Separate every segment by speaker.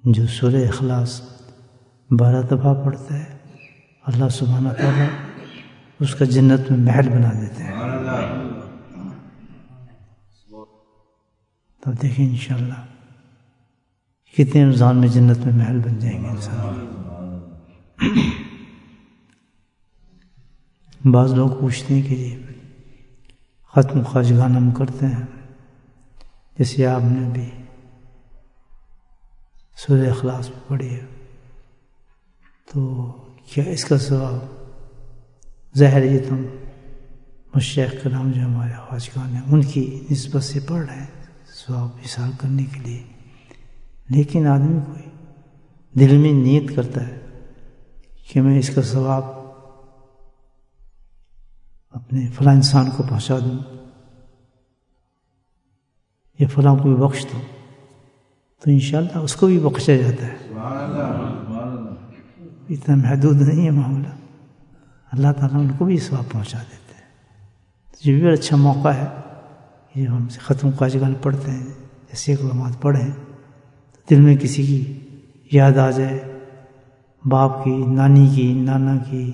Speaker 1: جو سورہ اخلاص 12 دفعہ پڑھتا ہے اللہ سبحانہ تعالیٰ اس کا جنت میں محل بنا دیتے ہیں. تو دیکھیں انشاءاللہ کتنے رمضان میں جنت میں محل بن جائیں گے انسان. بعض لوگ پوچھتے ہیں کہ جی ختم خواجگان ہم کرتے ہیں، جیسے آپ نے بھی سورہ اخلاص میں پڑھی ہے، تو کیا اس کا ثواب؟ ظاہر یہ تم مشایخ کرام جو ہمارے خواجگان ہیں ان کی نسبت سے پڑھ رہے ہیں ثواب حاصل کرنے کے لیے، لیکن آدمی کوئی دل میں نیت کرتا ہے کہ میں اس کا ثواب اپنے فلاں انسان کو پہنچا دوں یا فلاں کو بھی بخش دوں، تو انشاءاللہ اس کو بھی بخشا جاتا ہے. اتنا محدود نہیں ہے معاملہ، اللہ تعالیٰ ان کو بھی ثواب پہنچا دیتے ہیں. یہ بھی اچھا موقع ہے یہ ہم سے ختم خواجگان پڑھتے ہیں، جیسے علماء پڑھیں تو دل میں کسی کی یاد آ جائے، باپ کی، نانی کی، نانا کی،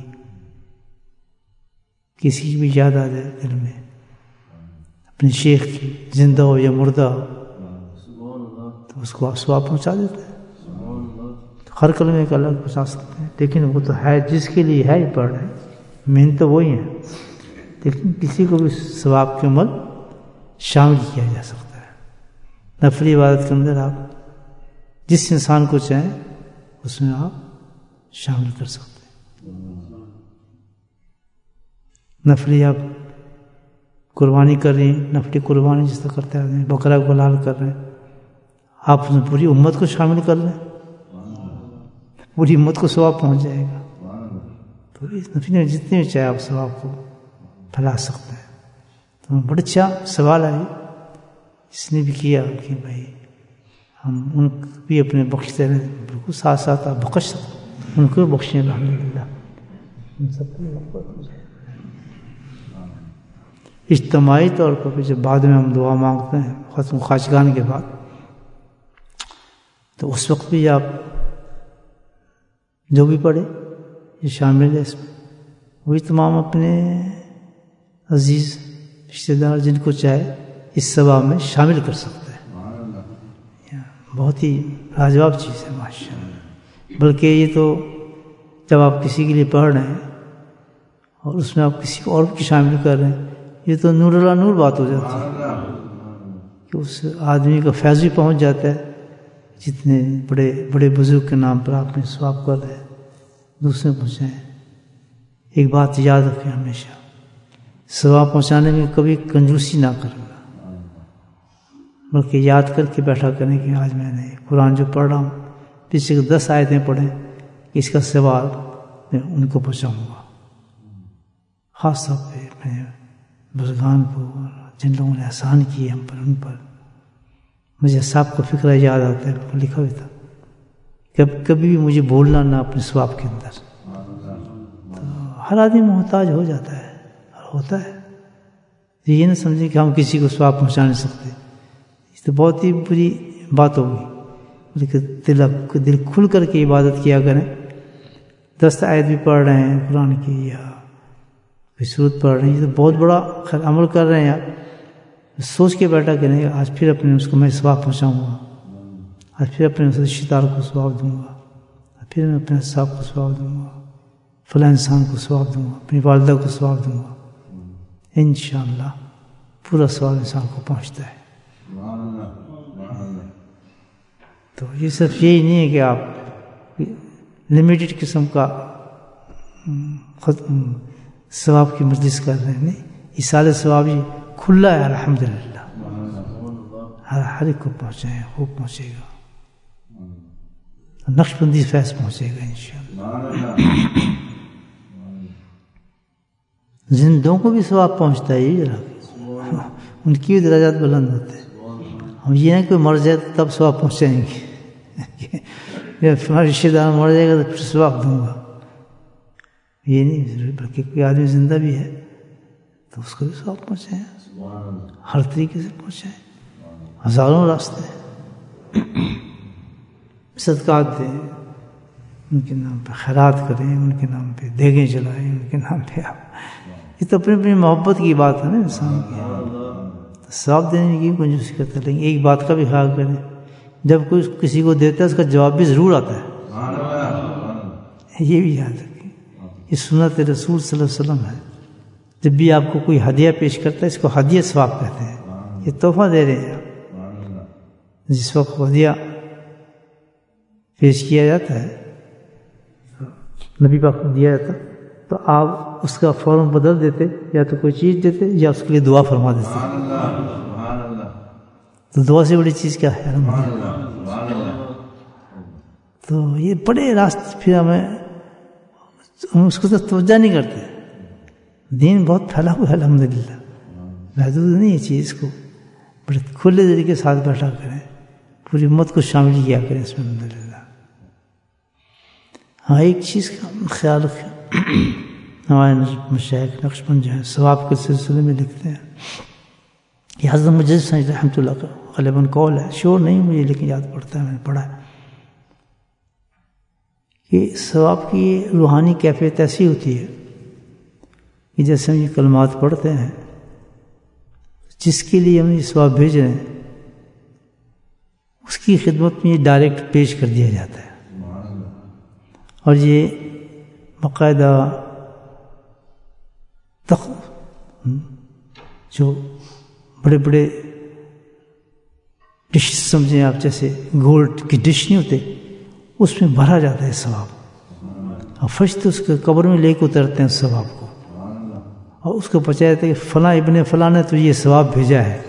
Speaker 1: کسی کی بھی یاد آ جائے دل میں، اپنے شیخ کی، زندہ ہو یا مردہ ہو، تو اس کو آپ ثواب پہنچا دیتے ہیں. ہر کلمے کا الگ پہنچا سکتے ہیں، لیکن وہ تو ہے جس کے لیے ہے ہی پڑھ رہے ہیں، مین تو وہی ہے، لیکن کسی کو بھی ثواب کے عمل شامل کیا جا سکتا ہے. نفلی عبادت کے اندر آپ جس انسان کو چاہیں اس میں آپ شامل کر سکتے ہیں. نفلی آپ قربانی کر رہی ہیں، نفلی قربانی جس طرح کرتے ہیں، بکرا کو حلال کر رہے ہیں، آپ اس میں پوری امت کو شامل کر لیں، پوری امت کو ثواب پہنچ جائے گا. تو اس نفلی میں جتنے بھی چاہے آپ ثواب کو پھیلا سکتے ہیں. تو بڑا اچھا سوال ہے اس نے بھی کیا کہ بھائی ہم ان کو بھی اپنے بخشتے رہیں، بالکل ساتھ ساتھ آپ بخش سکتے، ان کو بھی بخشیں الحمدللہ، ان سب کو مغفرت ہو جائے. اجتماعی طور پر جب بعد میں ہم دعا مانگتے ہیں ختم خواجگان کے بعد، تو اس وقت بھی آپ جو بھی پڑھے یہ شامل ہے اس میں، وہی تمام اپنے عزیز رشتہ دار جن کو چاہے اس ثواب میں شامل کر سکتے ہیں. بہت ہی لاجواب چیز ہے ماشاءاللہ. بلکہ یہ تو جب آپ کسی کے لیے پڑھ رہے ہیں اور اس میں آپ کسی کو اور بھی شامل کر رہے ہیں، یہ تو نور اللہ نور بات ہو جاتی ہے کہ اس آدمی کا فیض بھی پہنچ جاتا ہے. جتنے بڑے بڑے بزرگ کے نام پر آپ نے ثواب کر رہے ہیں دوسرے پہنچائیں. ایک بات یاد رکھیں ہمیشہ، ثواب پہنچانے میں کبھی کنجوسی نہ کریں، بلکہ یاد کر کے بیٹھا کریں کہ آج میں نے قرآن جو پڑھ رہا ہوں پیچھے 10 آیتیں پڑھیں کہ اس کا ثواب میں ان کو پہنچاؤں گا. خاص طور پہ میں بزرگان کو جن لوگوں نے احسان کیے ہم پر، ان پر مجھے صاحب کا فکرہ یاد آتا ہے، لکھا ہوا تھا کبھی بھی مجھے بولنا نہ اپنے ثواب کے اندر. تو ہر آدمی محتاج ہو جاتا ہے اور ہوتا ہے، یہ نہ سمجھیں کہ ہم کسی کو ثواب پہنچا نہیں سکتے، یہ تو بہت ہی بری بات ہوگی. لیکن دل کھل کر کے عبادت کیا کریں. 10 آیت بھی پڑھ رہے ہیں قرآن کی یا کوئی سورت پڑھ رہے ہیں، یہ تو بہت بڑا خیر عمل کر رہے ہیں آپ. سوچ کے بیٹھا کریں آج پھر اپنے اس کو میں ثواب پہنچاؤں گا، آج پھر اپنے رشتہ دار کو ثواب دوں گا، پھر میں اپنے صاحب کو ثواب دوں گا، فلاں انسان کو ثواب دوں گا، اپنی والدہ کو ثواب دوں گا. انشاءاللہ پورا ثواب انسان کو پہنچتا ہے. تو یہ صرف یہی نہیں ہے کہ آپ لمیٹڈ قسم کا ثواب کی مجلس کر رہے ہیں، نہیں، ایصال ثواب یہ کھلا ہے الحمدللہ، ہر ایک کو پہنچائیں، خوب پہنچے گا، نقش بندی فیض پہنچے گا انشاءاللہ. زندوں کو بھی ثواب پہنچتا ہے، یہ ان کی بھی درجات بلند ہوتے ہیں. ہم یہ نہیں کوئی مر جائے تب ثواب پہنچائیں گے، ہمارا رشتہ دار مر جائے گا تو پھر ثواب دوں گا، یہ نہیں. بلکہ کوئی آدمی زندہ بھی ہے تو اس کو بھی ثواب پہنچائیں، ہر طریقے سے پہنچائیں، ہزاروں راستے. صدقات دیں، ان کے نام پہ خیرات کریں، ان کے نام پہ دیگیں جلائیں، ان کے نام پہ آپ، یہ تو اپنی اپنی محبت کی بات ہے نا انسان کی، ثواب دینے کی کنجوسی کرتا ہے، لیکن ایک بات کا بھی خیال کریں، جب کوئی کسی کو دیتا ہے اس کا جواب بھی ضرور آتا ہے، یہ بھی یاد رکھیں، یہ سنت رسول صلی اللہ علیہ وسلم ہے، جب بھی آپ کو کوئی ہدیہ پیش کرتا ہے اس کو ہدیہ ثواب کہتے ہیں، یہ تحفہ دے رہے ہیں آپ، جس وقت ہدیہ پیش کیا جاتا ہے نبی پاک کو دیا جاتا تو آپ اس کا فوراً بدل دیتے، یا تو کوئی چیز دیتے یا اس کے لیے دعا فرما دیتے، تو دعا سے بڑی چیز کیا ہے؟ تو یہ بڑے راستے، پھر ہم اس کو تو توجہ نہیں کرتے، دین بہت پھیلا ہوا ہے الحمدللہ، محدود نہیں ہے چیز کو، بڑے کھلے طریقے کے ساتھ بیٹھا کریں، پوری امت کو شامل کیا کریں اس میں الحمدللہ۔ ہاں ایک چیز کا خیال رکھیں، ہمارے مشائخ نقشبند جو ہیں ثواب کے سلسلے میں لکھتے ہیں، یہ حضرت مجدد سنجد رحمۃ اللہ کا غالباً قول ہے، شور نہیں مجھے لیکن یاد پڑتا ہے، میں نے پڑھا ہے کہ ثواب کی روحانی کیفیت ایسی ہوتی ہے کہ جیسے ہم یہ کلمات پڑھتے ہیں، جس کے لیے ہم یہ ثواب بھیج رہے ہیں اس کی خدمت میں یہ ڈائریکٹ پیش کر دیا جاتا ہے، اور یہ باقاعدہ جو بڑے بڑے ڈش سمجھیں آپ، جیسے گولڈ کی ڈش نہیں ہوتے، اس میں بھرا جاتا ہے ثواب، اور فرشتے اس کے قبر میں لے کے اترتے ہیں ثواب کو، اور اس کو پہنچایا جاتا ہے کہ فلاں ابن فلاں نے تو یہ ثواب بھیجا ہے،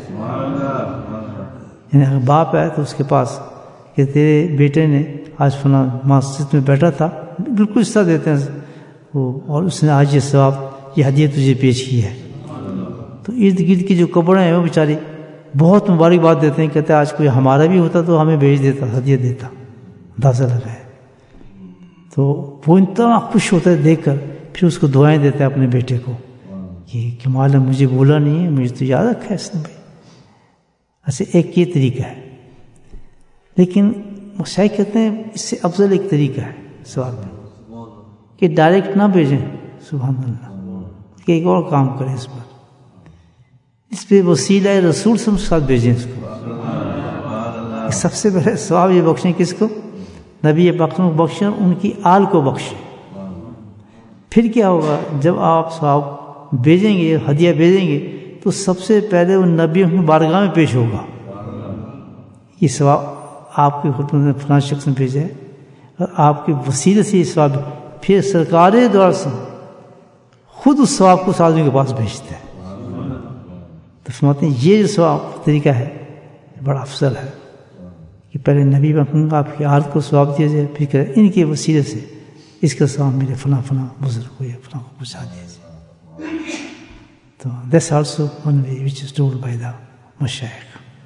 Speaker 1: یعنی اگر باپ ہے تو اس کے پاس کہ تیرے بیٹے نے آج فلاں مسجد میں بیٹھا تھا، بالکل اس طرح دیتے ہیں وہ، اور اس نے آج یہ ثواب، یہ ہدیہ تجھے پیش کی ہے، تو ارد گرد کی جو قبریں ہیں وہ بیچاری بہت مبارکباد دیتے ہیں، کہتے ہیں آج کوئی ہمارا بھی ہوتا تو ہمیں بھیج دیتا، ہدیہ دیتا، اندازہ لگائے، تو وہ اتنا خوش ہوتا ہے دیکھ کر، پھر اس کو دعائیں دیتا ہے اپنے بیٹے کو، یہ کمال ہے، مجھے بولا نہیں ہے، مجھے تو یاد رکھا ہے اس نے بھائی۔ ایسے ایک یہ طریقہ ہے، لیکن مشائخ کہتے ہیں اس سے افضل ایک طریقہ ہے سوال میں کہ ڈائریکٹ نہ بھیجیں، سبحان اللہ، کہ ایک اور کام کریں اس پر، اس پہ وسیلہ رسول سے ساتھ بھیجیں اس کو، سب سے پہلے ثواب یہ بخشیں کس کو؟ نبی پاک کو بخشیں، ان کی آل کو بخشیں، پھر کیا ہوگا جب آپ ثواب بھیجیں گے، ہدیہ بھیجیں گے، تو سب سے پہلے وہ نبی کی بارگاہ میں پیش ہوگا، یہ ثواب آپ کی خدمت میں فلاں شخص نے بھیجا ہے، اور آپ کے وسیلے سے یہ ثواب، پھر سرکار دور سے خود اس ثواب کو اس آدمی کے پاس بھیجتے ہیں، تو فرماتے ہیں یہ جو ثواب طریقہ ہے بڑا افضل ہے کہ پہلے نبی پاک آپ کی عادت کو ثواب دیا جائے، پھر کہ ان کے وسیلے سے اس کا ثواب میرے فلاں فلاں بزرگ کو یا فلاں کو پہنچا دیا جائے، تو that's also one way which is told by the مشائخ.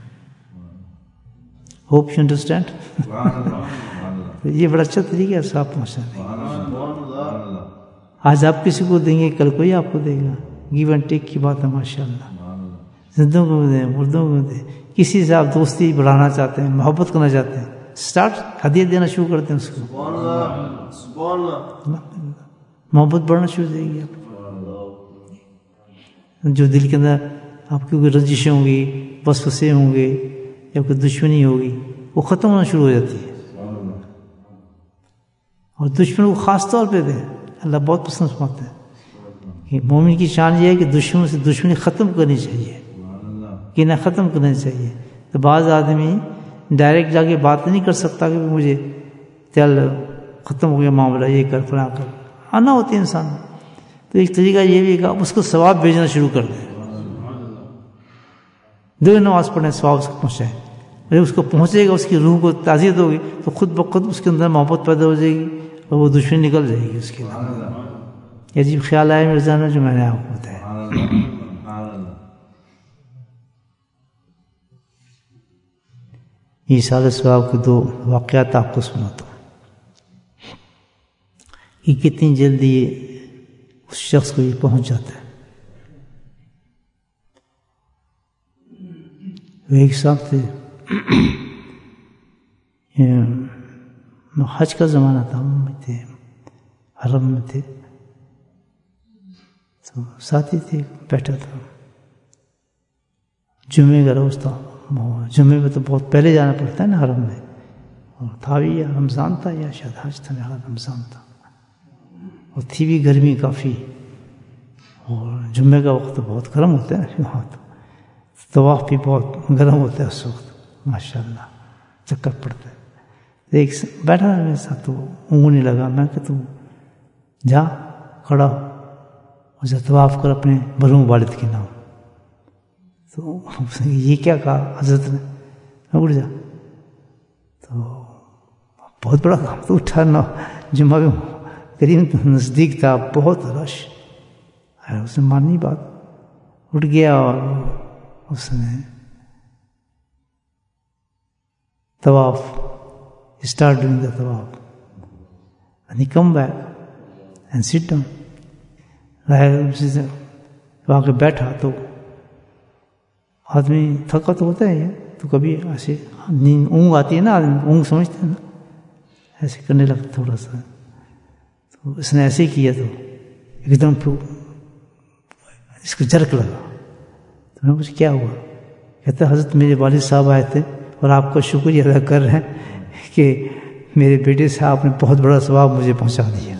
Speaker 1: Hope you understand. یہ بڑا اچھا طریقہ ہے ثواب پہنچانے کا، آج آپ کسی کو دیں گے کل کوئی آپ کو دے گا، گیو اینڈ ٹیک کی بات ہے ماشاءاللہ، زندوں کو دیں مردوں کو دیں، کسی سے آپ دوستی بڑھانا چاہتے ہیں، محبت کرنا چاہتے ہیں، اسٹارٹ ہدیہ دینا شروع کرتے ہیں اس کو، محبت بڑھنا شروع ہو جائے گی، آپ جو دل کے اندر آپ کی کوئی رنجشیں ہوں گی، وسوسے ہوں گے یا کوئی دشمنی ہوگی، وہ ختم ہونا شروع ہو جاتی ہے، اور دشمن کو خاص طور پہ دیں، اللہ بہت پسند فرماتے ہیں کہ مومن کی شان یہ ہے کہ دشمن سے دشمنی ختم کرنی چاہیے، کہ نہ ختم کرنا چاہیے، تو بعض آدمی ڈائریکٹ جا کے بات نہیں کر سکتا کہ مجھے چل ختم ہو گیا معاملہ، یہ کر فلاں کر، آنا ہوتی ہے انسان، تو ایک طریقہ یہ بھی ہے کہ آپ اس کو ثواب بھیجنا شروع کر دیں، دو نماز پڑھیں ثواب اس کو پہنچائیں، جب اس کو پہنچے گا، اس کی روح کو تعزیت ہوگی تو خود بخود اس کے اندر محبت پیدا ہو جائے گی اور وہ دشمنی نکل جائے گی اس کے اندر۔ یہ عجیب خیال آیا میرے ذہن میں جو میں نے آپ کو بتایا۔ ایصال ثواب کے دو واقعات آپ کو سناتا ہوں کہ کتنی جلدی اس شخص کو یہ پہنچ جاتا ہے۔ وہ ایک صاحب تھے حج کا زمانہ تھا، ہم تھے حرم میں تھے، تو ساتھی تھے، بیٹھا تھا، جمعے کا روز تھا، جمعے میں تو بہت پہلے جانا پڑتا ہے نا حرم میں، اور تھا بھی یا رمضان تھا یا شاید حج تھا، میرا رمضان تھا، اور تھی بھی گرمی کافی، اور جمعے کا وقت تو بہت گرم ہوتا ہے وہاں، تو طواف بھی بہت گرم ہوتا ہے اس وقت، ماشاء اللہ چکر پڑتا ہے۔ ایک بیٹھا میرے ساتھ، تو اونگنے لگا، میں کہ تو جا کھڑا اسے طواف کر اپنے مرحوم والد کے نام، تو یہ کیا کہا حضرت نے، اٹھ جا، تو بہت بڑا کام تو اٹھا نا، جمعہ بھی قریب نزدیک تھا، بہت رش، اس نے مانی بات، اٹھ گیا اور اس نے طواف اسٹارٹ ڈوئنگ دا طواف، and he come back and sit down, وہاں کے بیٹھا، تو آدمی تھکا تو ہوتا ہے، تو کبھی ایسے نیند اونگ آتی ہے نا، آدمی اونگ سمجھتے ہیں نا، ایسے کرنے لگتا تھوڑا سا، تو اس نے ایسے کیا تو ایک دم اس کو جھرک لگا، تو میں کچھ کیا ہوا، کہتا حضرت میرے والد صاحب آئے تھے اور آپ کا شکریہ ادا کر رہے ہیں کہ میرے بیٹے سے آپ نے بہت بڑا ثواب مجھے پہنچا دیا۔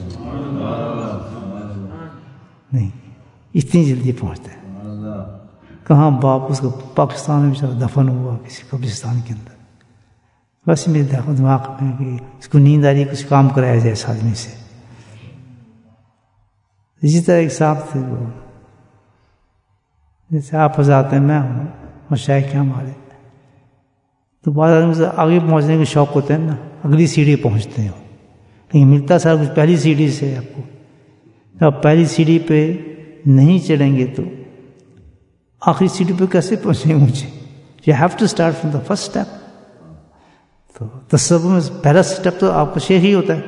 Speaker 1: نہیں اتنی جلدی پہنچتا ہے، کہاں باپ اس کو پاکستان میں دفن ہوا کسی قبرستان کے اندر، بس میرے دماغ میں کہ اس کو نیند آ رہی ہے، کچھ کام کرایا جائے اس آدمی سے۔ اسی طرح ایک صاحب تھے، وہ جیسے آپ حضرات ہیں، میں ہوں، مشائخ ہیں ہمارے، تو بعض آدمی سے آگے پہنچنے کا شوق ہوتا ہے نا، اگلی سیڑھی پہنچتے ہیں، لیکن ملتا سارا کچھ پہلی سیڑھی سے آپ کو، جب آپ پہلی سیڑھی پہ نہیں چڑھیں گے تو آخری سیڑھی پہ کیسے پہنچیں گے مجھے؟ You have to start from the first step. تو تصوف میں پہلا اسٹیپ تو آپ کا شیخ ہی ہوتا ہے،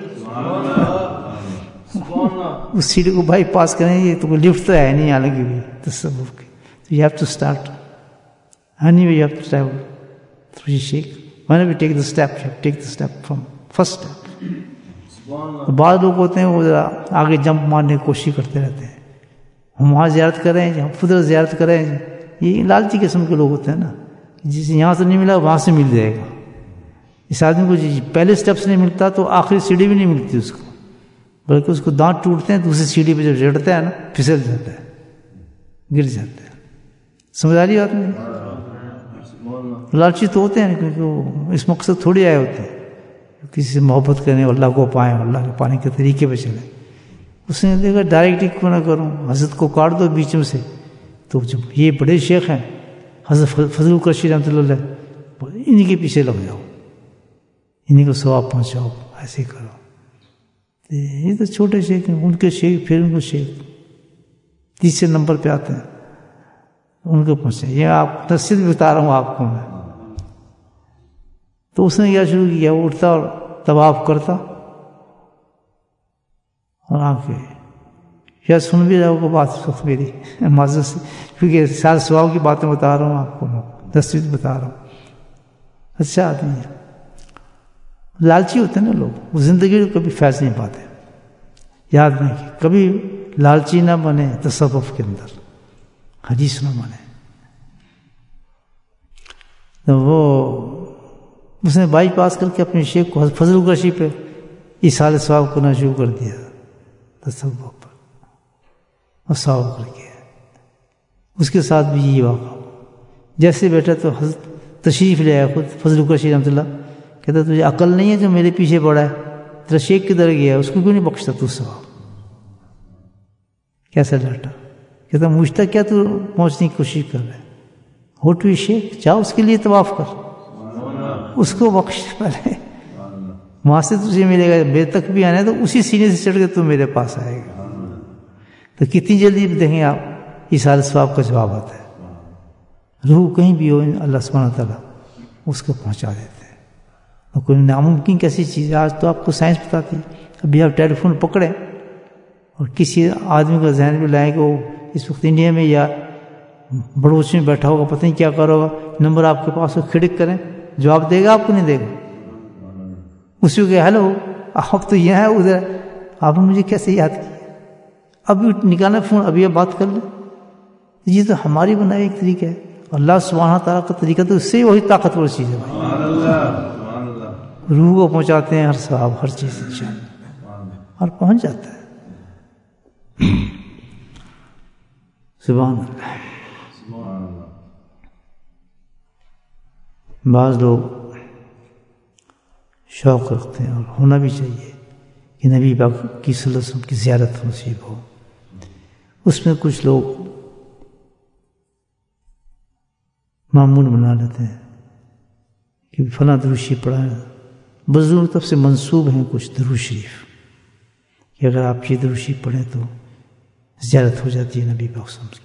Speaker 1: اس سیڑھی کو بائی پاس کریں گے تو کوئی لفٹ تو ہے نہیں یہاں لگی ہوئی تصوف کی، تو you have to start anyway, you have to travel through your شیخ، whenever you take the step, you have to take the step from first step۔ بعض لوگ ہوتے ہیں وہ ذرا آگے جمپ مارنے کی کوشش کرتے رہتے ہیں، ہم وہاں زیارت کریں جی، ہم خود زیارت کریں جی، یہ لالچی قسم کے لوگ ہوتے ہیں نا، جسے یہاں سے نہیں ملا وہاں سے مل جائے گا۔ اس آدمی کو جی پہلے سٹیپ سے نہیں ملتا تو آخری سیڑھی بھی نہیں ملتی اس کو، بلکہ اس کو دانت ٹوٹتے ہیں، دوسری سیڑھی پہ جب چڑھتا ہے نا پھسل جاتا ہے، گر جاتا ہے۔ سمجھ آ رہی بات نہیں؟ لالچی تو ہوتے ہیں کیونکہ وہ اس مقصد تھوڑی آئے ہوتے ہیں کسی سے محبت کریں، اللہ کو پائیں، اللہ کے پانے کے طریقے پہ چلیں۔ اس نے دیکھا ڈائریکٹ ہی کیوں نہ کروں، حضرت کو کاٹ دو بیچ میں سے، تو جب یہ بڑے شیخ ہیں حضرت فضل القرشی رحمۃ اللہ علیہ، انہیں کے پیچھے لگ جاؤ، انہیں کو ثواب پہنچاؤ، ایسے ہی کرو۔ یہ تو چھوٹے شیخ ہیں، ان کے شیخ پھر ان کو شیخ تیسرے نمبر پہ آتے ہیں، ان کو پہنچے۔ یہ آپ نصیحت بتا رہا ہوں آپ کو میں۔ تو اس نے کیا شروع کیا، وہ اٹھتا اور طواف کرتا اور آ کے یا سن بھی رہا کو بات اس وقت میری معذرت سے، کیونکہ سارے ثواب کی باتیں بتا رہا ہوں آپ کو، نصیحت بتا رہا ہوں۔ اچھا آدمی ہے، لالچی ہوتے ہیں نا لوگ، وہ زندگی میں کبھی فیض نہیں پاتے۔ یاد رکھیں کبھی لالچی نہ بنے تصوف کے اندر، حدیث نہ بنے۔ تو وہ اس نے بائی پاس کر کے اپنے شیخ کو فضل القرشی پہ ایصال ثواب کرنا شروع کر دیا، تصوف پر، اور ثواب کر کے اس کے ساتھ بھی یہی واقعہ۔ جیسے بیٹھا تو حضرت تشریف لے آیا خود فضل القرشی رحمۃ اللہ، کہتا تجھے عقل نہیں ہے جو میرے پیچھے پڑا ہے، تیرا شیخ کدھر گیا، اس کو کیوں نہیں بخشتا تو ثواب؟ کیسا ڈاٹا؟ کہتا مجھتا کیا تو پہنچنے کی کوشش کر رہا ہے، ہو ٹو شیخ، جاؤ اس کے لیے طواف کر، اس کو بخش پہلے، وہاں سے تجھے ملے گا۔ میرے تک بھی آنا ہے تو اسی سینے سے چڑھ کے تو میرے پاس آئے گا۔ تو کتنی جلدی دیکھیں آپ ایصال ثواب کا جواب آتا ہے۔ روح کہیں بھی ہو اللہ سبحانہ تعالیٰ اس کو پہنچا دیتے ہیں۔ اور کوئی ناممکن کیسی چیز ہے، آج تو آپ کو سائنس بتاتی ہے۔ ابھی آپ ٹیلی فون پکڑیں اور کسی آدمی کا ذہن میں لائیں کہ وہ اس وقت انڈیا میں یا بڑوچ میں بیٹھا ہوگا، پتہ نہیں کیا کرے ہوگا، نمبر آپ کے پاس ہو، کھڑک کریں، جواب دے گا آپ کو نہیں دے گا؟ اسی کو کہ ہیلو آپ تو یہاں ہیں ادھر، آپ نے مجھے کیسے یاد کیا؟ ابھی نکالنا فون، ابھی آپ بات کر لیں. یہ تو ہماری بنائی ایک طریقہ ہے. اللہ سبحانہ تعالیٰ کا طریقہ تو اس سے وہی طاقتور چیز ہے بھائی. روح کو پہنچاتے ہیں ہر ثواب ہر چیز انشاءاللہ، اور پہنچ جاتا ہے. سبحان اللہ. بعض لوگ شوق رکھتے ہیں، اور ہونا بھی چاہیے، کہ نبی پاک کی صلی اللہ علیہ وسلم کی زیارت نصیب ہو. اس میں کچھ لوگ معمول بنا لیتے ہیں کہ فلاں درود شریف پڑھا ہے. بزرگ طرف سے منسوب ہیں کچھ درود شریف کہ اگر آپ یہ درود شریف پڑھیں تو زیارت ہو جاتی ہے نبی پاک صلی اللہ علیہ وسلم کی.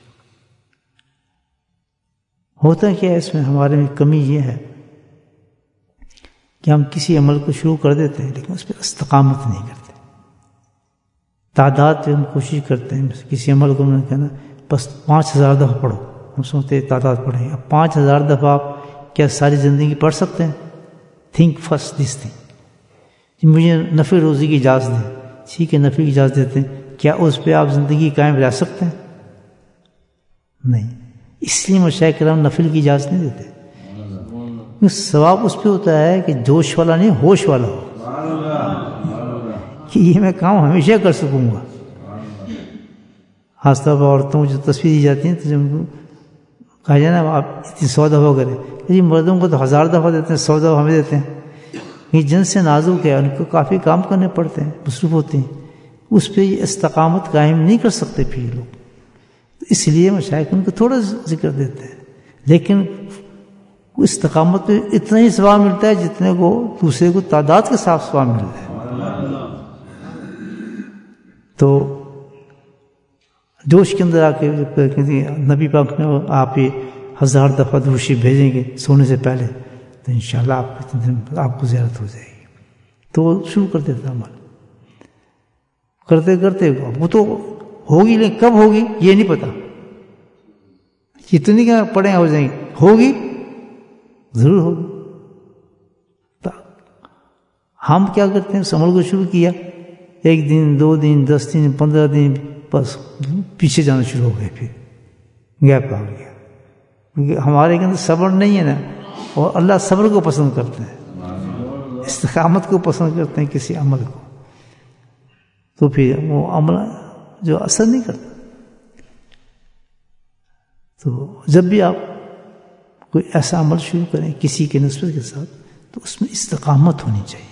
Speaker 1: ہوتا کیا ہے اس میں ہمارے میں کمی یہ ہے کہ ہم کسی عمل کو شروع کر دیتے ہیں لیکن اس پہ استقامت نہیں کرتے. تعداد پہ ہم کوشش کرتے ہیں، کسی عمل کو ہم نے کہنا بس 5000 دفعہ پڑھو، ہم سوچتے ہیں تعداد پڑھیں. اب 5000 دفعہ آپ کیا ساری زندگی پڑھ سکتے ہیں؟ Think first this thing. مجھے نفع روزی کی اجازت دیں، ٹھیک ہے نفع کی اجازت دیتے ہیں، کیا اس پہ آپ زندگی قائم رہ سکتے ہیں؟ نہیں. اس لیے مشائخ کرام نفل کی اجازت نہیں دیتے. ثواب اس پہ ہوتا ہے کہ جوش والا نہیں، ہوش والا ہو، کہ یہ میں کام ہمیشہ کر سکوں گا. خاص طور پر عورتوں کو جو تصویر دی جاتی ہیں تو جب کہا جائے نا آپ اتنی 100 دفعہ کریں، جی مردوں کو تو 1000 دفعہ دیتے ہیں، 100 دفعہ ہمیں دیتے ہیں. یہ جن سے نازک ہے، ان کو کافی کام کرنے پڑتے ہیں، مصروف ہوتے ہیں، اس پہ یہ استقامت قائم نہیں کر سکتے پھر یہ لوگ. اس لیے مشائخ ان کو تھوڑا ذکر دیتے ہیں، لیکن استقامت پہ اتنا ہی ثواب ملتا ہے جتنے کو دوسرے کو تعداد کے ساتھ ثواب ملتا ہے. تو جوش کے اندر آ کے نبی پاک نے آپ یہ 1000 دفعہ درود شریف بھیجیں گے سونے سے پہلے تو انشاءاللہ آپ کو زیارت ہو جائے گی. تو وہ شروع کر دیتا عمل، کرتے کرتے وہ تو ہوگی، لیکن کب ہوگی یہ نہیں پتا. جتنی کہ پڑھیں ہو جائیں گی، ہوگی ضرور ہوگی. ہم کیا کرتے ہیں، اس عمل کو شروع کیا، 1 دن 2 دن 10 دن 15 دن بس پیچھے جانا شروع ہو گئے، پھر گیپ آ گیا. کیونکہ ہمارے کے اندر صبر نہیں ہے نا، اور اللہ صبر کو پسند کرتے ہیں، استقامت کو پسند کرتے ہیں کسی عمل کو. تو پھر وہ عمل جو اثر نہیں کرتا. تو جب بھی آپ کوئی ایسا عمل شروع کریں کسی کے نسبت کے ساتھ تو اس میں استقامت ہونی چاہیے.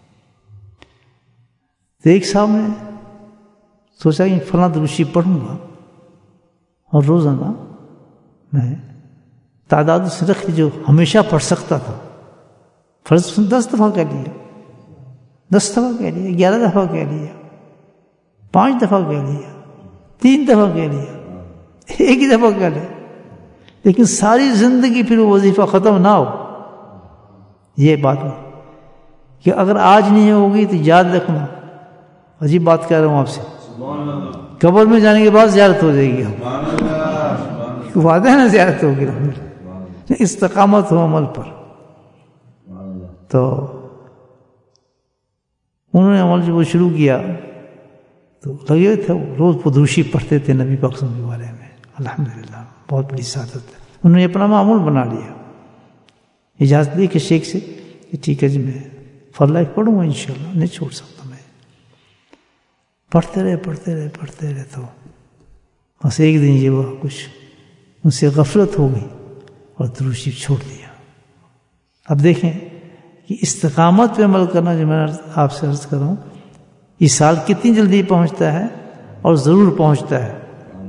Speaker 1: تو ایک صاحب نے سوچا کہ فلاں درود شریف پڑھوں گا، اور روزانہ میں تعداد سے رکھ جو ہمیشہ پڑھ سکتا تھا. فرض 10 دفعہ کہہ لیا، 10 دفعہ کہہ لیا، 11 دفعہ کہہ لیا، 5 دفعہ کہہ لیا، 3 دفعہ کہہ لیا، 1 ہی دفعہ کہہ لیا، لیکن ساری زندگی پھر وہ وظیفہ ختم نہ ہو. یہ بات نہیں کہ اگر آج نہیں ہوگی تو یاد رکھنا. عجیب بات کہہ رہا ہوں آپ سے، قبر میں جانے کے بعد زیارت ہو جائے گی. وعدہ ہے نا زیارت ہوگی. استقامت ہو عمل پر. تو انہوں نے عمل جو شروع کیا تو لگے ہوئے تھے، روز درود شریف پڑھتے تھے نبی پاک صلی اللہ علیہ وسلم کے بارے میں. الحمدللہ بہت بڑی سعادت ہے. انہوں نے اپنا معمول بنا لیا، اجازت دی کہ شیخ سے کہ ٹھیک ہے جی میں فار لائف پڑھوں گا انشاءاللہ، نہیں چھوڑ سکتا میں. پڑھتے رہے تو بس ایک دن یہ ہوا کچھ ان سے غفلت ہو گئی اور درود شریف چھوڑ دیا. اب دیکھیں کہ استقامت پہ عمل کرنا جو میں آپ سے عرض کر رہا ہوں، یہ سال کتنی جلدی پہنچتا ہے اور ضرور پہنچتا ہے.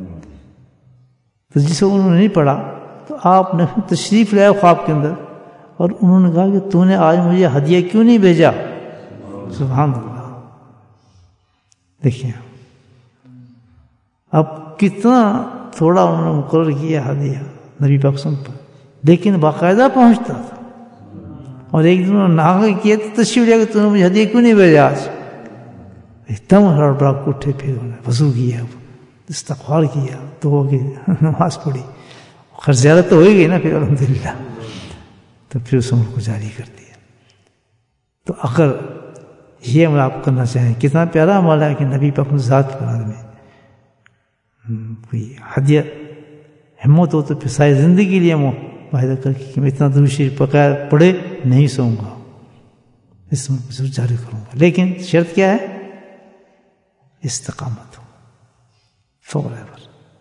Speaker 1: تو جسے انہوں نے نہیں پڑھا تو آپ نے تشریف لائے خواب کے اندر، اور انہوں نے کہا کہ تو نے آج مجھے ہدیہ کیوں نہیں بھیجا. سبحان اللہ. دیکھیں اب کتنا تھوڑا انہوں نے مقرر کیا ہدیہ نبی پاک صلی اللہ علیہ وسلم، لیکن باقاعدہ پہنچتا تھا. اور ایک دن انہوں نے ناغہ کیا تو تشریف لیا کہ تو نے مجھے ہدیہ کیوں نہیں بھیجا آج. ایک دم ہڑبڑا کے اٹھے، پھر انہوں نے وضو کیا، استغفار کیا، تو نماز پڑھی. خیر زیارت تو ہو ہی گئی نا پھر الحمدللہ. تو پھر اس عمر کو جاری کر دیا. تو اگر یہ عمل آپ کرنا چاہیں. کتنا پیارا عمل ہے کہ نبی پاک اپنی ذات پر آدمی کوئی ہدیہ ہمت ہو تو پھر ساری زندگی لیے معاہدہ کر کے کہ میں اتنا درود شریف بغیر پڑھے نہیں سوؤں گا، اس میں ضرور جاری کروں گا. لیکن شرط کیا ہے؟ استقامت ہو فور ایور.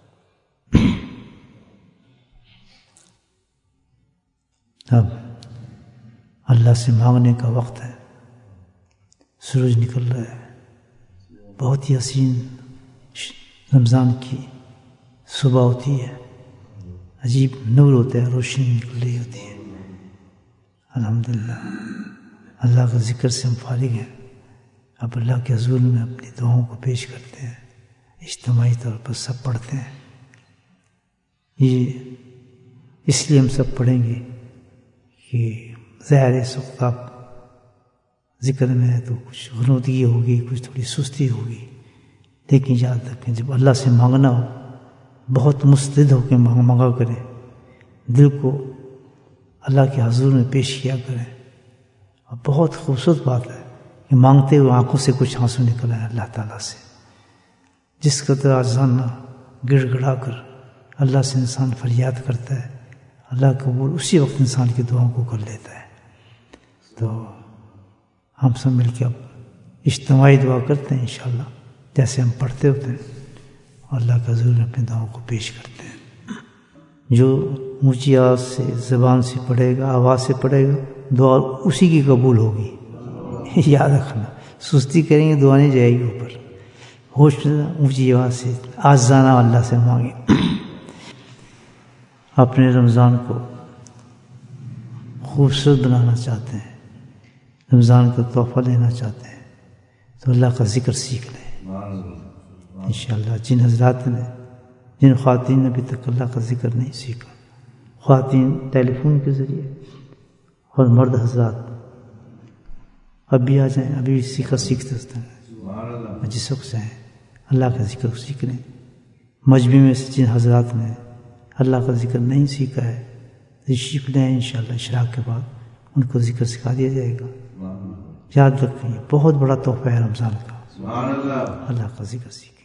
Speaker 1: اب اللہ سے مانگنے کا وقت ہے. سورج نکل رہا ہے، بہت ہی حسین رمضان کی صبح ہوتی ہے، عجیب نور ہوتا ہے، روشنی نکل رہی ہوتی ہے. الحمدللہ اللہ کے ذکر سے ہم فارغ ہیں. اب اللہ کے حضور میں اپنی دعاؤں کو پیش کرتے ہیں، اجتماعی طور پر سب پڑھتے ہیں. یہ اس لیے ہم سب پڑھیں گے کہ ظاہر اس وقت آپ ذکر میں ہے تو کچھ غنودگی ہوگی، کچھ تھوڑی سستی ہوگی، لیکن یاد رکھیں جب اللہ سے مانگنا ہو بہت مستعد ہو کے مانگا کریں، دل کو اللہ کے حضور میں پیش کیا کریں. اور بہت خوبصورت بات ہے کہ مانگتے ہوئے آنکھوں سے کچھ آنسو نکل آئے اللہ تعالیٰ سے. جس قدر آزانہ گڑ گڑا کر اللہ سے انسان فریاد کرتا ہے، اللہ قبول اسی وقت انسان کی دعاؤں کو کر لیتا ہے. تو ہم سب مل کے اب اجتماعی دعا کرتے ہیں انشاءاللہ جیسے ہم پڑھتے ہوتے ہیں، اور اللہ کے حضور میں اپنی دعاؤں کو پیش کرتے ہیں. جو اونچی آواز سے زبان سے پڑھے گا، آواز سے پڑھے گا، دعا اسی کی قبول ہوگی. یاد رکھنا، سستی کریں گے دعا نہیں جائے گی اوپر. ہوش اونچی آواز سے آجزانہ اللہ سے مانگیں. اپنے رمضان کو خوبصورت بنانا چاہتے ہیں، رمضان کا تحفہ لینا چاہتے ہیں تو اللہ کا ذکر سیکھ لیں انشاءاللہ. جن حضرات نے، جن خواتین نے ابھی تک اللہ کا ذکر نہیں سیکھا، خواتین ٹیلی فون کے ذریعے اور مرد حضرات اب بھی آ جائیں، ابھی بھی سیکھتے ہیں، جس وقت چاہیں اللہ کا ذکر سیکھ لیں. مجمع میں سے جن حضرات نے اللہ کا ذکر نہیں سیکھا ہے تشریف لیں انشاءاللہ. اشراق کے بعد ان کو ذکر سکھا دیا جائے گا. یاد رکھیں بہت بڑا تحفہ ہے رمضان کا، اللہ کا ذکر سیکھیں.